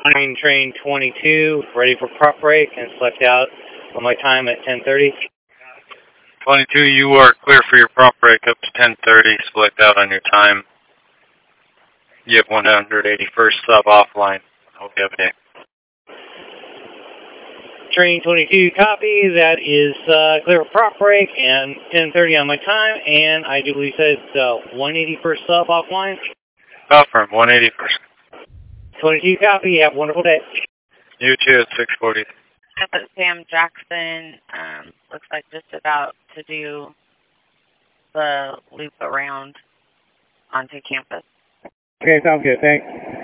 train 22, ready for prop break and select out on my time at 10:30. 22, you are clear for your prop break up to 10:30. Select out on your time. You have 181st sub offline. Hope you have a day. Train 22, copy. That is clear for prop break and 10:30 on my time. And I do believe it's 181st sub offline. Confirm, 181st. 22, copy. Have a wonderful day. You too at 6:40. Sam Jackson looks like just about to do the loop around onto campus. Okay, sounds good. Thanks.